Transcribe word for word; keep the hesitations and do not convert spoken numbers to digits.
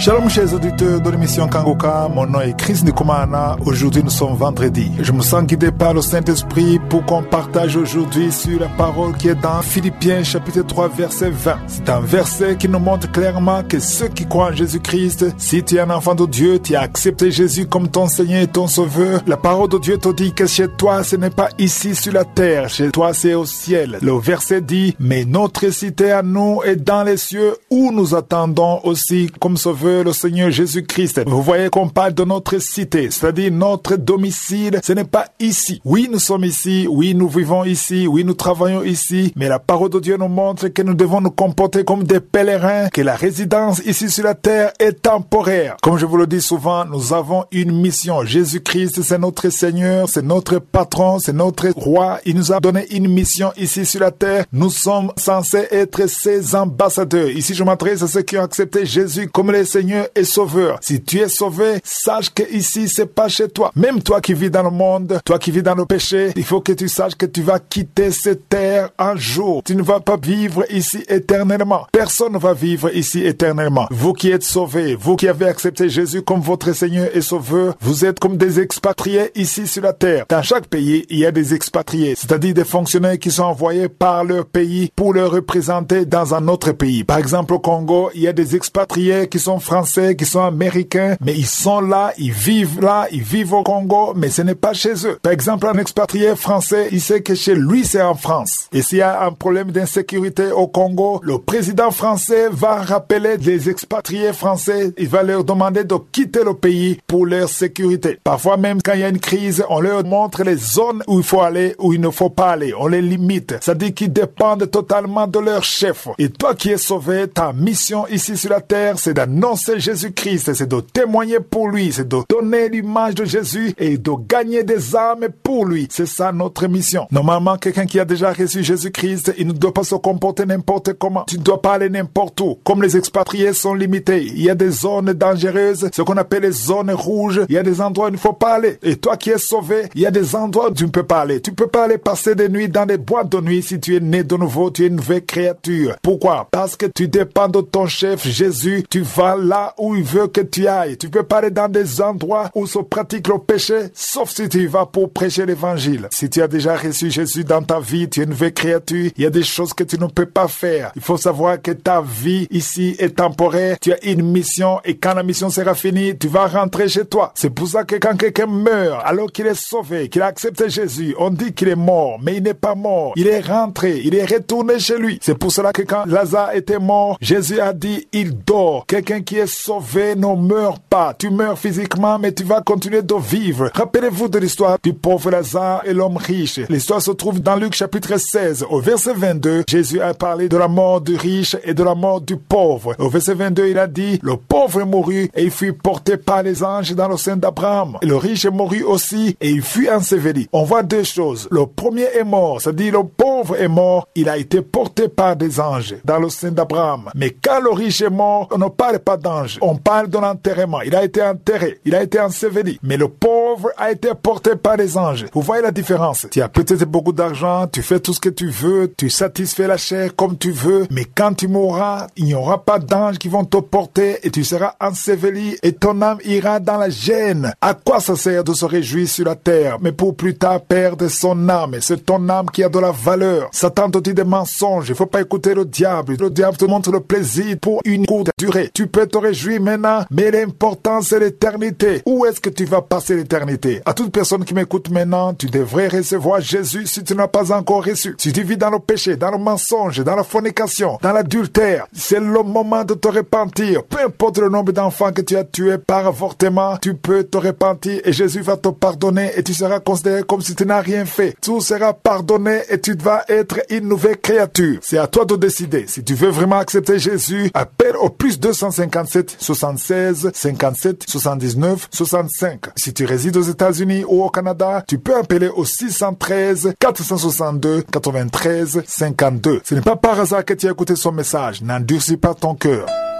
Shalom chers auditeurs de l'émission Kangoka, mon nom est Chris Nikomana. Aujourd'hui nous sommes vendredi. Je me sens guidé par le Saint-Esprit pour qu'on partage aujourd'hui sur la parole qui est dans Philippiens chapitre trois verset vingt. C'est un verset qui nous montre clairement que ceux qui croient en Jésus-Christ, si tu es un enfant de Dieu, tu as accepté Jésus comme ton Seigneur et ton Sauveur, la parole de Dieu te dit que chez toi ce n'est pas ici sur la terre, chez toi c'est au ciel. Le verset dit, mais notre cité à nous est dans les cieux où nous attendons aussi comme Sauveur le Seigneur Jésus-Christ. Vous voyez qu'on parle de notre cité, c'est-à-dire notre domicile. Ce n'est pas ici. Oui, nous sommes ici. Oui, nous vivons ici. Oui, nous travaillons ici. Mais la parole de Dieu nous montre que nous devons nous comporter comme des pèlerins, que la résidence ici sur la terre est temporaire. Comme je vous le dis souvent, nous avons une mission. Jésus-Christ, c'est notre Seigneur, c'est notre patron, c'est notre roi. Il nous a donné une mission ici sur la terre. Nous sommes censés être ses ambassadeurs. Ici, je m'adresse à ceux qui ont accepté Jésus comme le Seigneur et Sauveur. Si tu es sauvé, sache que ici c'est pas chez toi. Même toi qui vis dans le monde, toi qui vis dans le péché, il faut que tu saches que tu vas quitter cette terre un jour. Tu ne vas pas vivre ici éternellement. Personne ne va vivre ici éternellement. Vous qui êtes sauvés, vous qui avez accepté Jésus comme votre Seigneur et Sauveur, vous êtes comme des expatriés ici sur la terre. Dans chaque pays, il y a des expatriés, c'est-à-dire des fonctionnaires qui sont envoyés par leur pays pour le représenter dans un autre pays. Par exemple, au Congo, il y a des expatriés qui sont français, qui sont américains, mais ils sont là, ils vivent là, ils vivent au Congo, mais ce n'est pas chez eux. Par exemple, un expatrié français, il sait que chez lui, c'est en France. Et s'il y a un problème d'insécurité au Congo, le président français va rappeler les expatriés français, il va leur demander de quitter le pays pour leur sécurité. Parfois même, quand il y a une crise, on leur montre les zones où il faut aller, où il ne faut pas aller. On les limite. Ça dit qu'ils dépendent totalement de leur chef. Et toi qui es sauvé, ta mission ici sur la terre, c'est d'annoncer Jésus-Christ, c'est de témoigner pour lui, c'est de donner l'image de Jésus et de gagner des âmes pour lui. C'est ça notre mission. Normalement, quelqu'un qui a déjà reçu Jésus-Christ, il ne doit pas se comporter n'importe comment. Tu ne dois pas aller n'importe où. Comme les expatriés sont limités, il y a des zones dangereuses, ce qu'on appelle les zones rouges. Il y a des endroits où il ne faut pas aller. Et toi qui es sauvé, il y a des endroits où tu ne peux pas aller. Tu ne peux pas aller passer des nuits dans des boîtes de nuit si tu es né de nouveau, tu es une nouvelle créature. Pourquoi? Parce que tu dépends de ton chef Jésus. Tu vas là où il veut que tu ailles. Tu peux pas aller dans des endroits où se pratique le péché, sauf si tu y vas pour prêcher l'évangile. Si tu as déjà reçu Jésus dans ta vie, tu es une nouvelle créature, il y a des choses que tu ne peux pas faire. Il faut savoir que ta vie ici est temporaire. Tu as une mission et quand la mission sera finie, tu vas rentrer chez toi. C'est pour ça que quand quelqu'un meurt, alors qu'il est sauvé, qu'il a accepté Jésus, on dit qu'il est mort, mais il n'est pas mort. Il est rentré, il est retourné chez lui. C'est pour cela que quand Lazare était mort, Jésus a dit, il dort. Quelqu'un qui est sauvé ne meurt pas. Tu meurs physiquement, mais tu vas continuer de vivre. Rappelez-vous de l'histoire du pauvre Lazare et l'homme riche. L'histoire se trouve dans Luc chapitre seize. Au verset vingt-deux, Jésus a parlé de la mort du riche et de la mort du pauvre. Au verset vingt-deux, il a dit, le pauvre mourut et il fut porté par les anges dans le sein d'Abraham. Le riche mourut aussi et il fut enseveli. On voit deux choses. Le premier est mort, c'est-à-dire le pauvre est mort, il a été porté par des anges dans le sein d'Abraham. Mais quand le riche est mort, on ne parle pas d'ange. On parle de l'enterrement. Il a été enterré. Il a été enseveli. Mais le pauvre a été porté par les anges. Vous voyez la différence? Tu as peut-être beaucoup d'argent, tu fais tout ce que tu veux, tu satisfais la chair comme tu veux, mais quand tu mourras, il n'y aura pas d'anges qui vont te porter et tu seras enseveli et ton âme ira dans la gêne. À quoi ça sert de se réjouir sur la terre, mais pour plus tard perdre son âme? C'est ton âme qui a de la valeur. Satan te dit des mensonges. Il faut pas écouter le diable. Le diable te montre le plaisir pour une courte durée. Tu peux te réjouir maintenant, mais l'important c'est l'éternité. Où est-ce que tu vas passer l'éternité? À toute personne qui m'écoute maintenant, tu devrais recevoir Jésus si tu n'as pas encore reçu. Si tu vis dans le péché, dans le mensonge, dans la fornication, dans l'adultère, c'est le moment de te repentir. Peu importe le nombre d'enfants que tu as tués par avortement, tu peux te repentir et Jésus va te pardonner et tu seras considéré comme si tu n'as rien fait. Tout sera pardonné et tu vas être une nouvelle créature. C'est à toi de décider. Si tu veux vraiment accepter Jésus, appelle au plus deux cent cinquante-sept soixante-seize cinquante-sept soixante-dix-neuf soixante-cinq. Si tu résides aux États-Unis ou au Canada, tu peux appeler au six cent treize quatre cent soixante-deux quatre-vingt-treize cinquante-deux. Ce n'est pas par hasard que tu as écouté son message. N'endurcis pas ton cœur.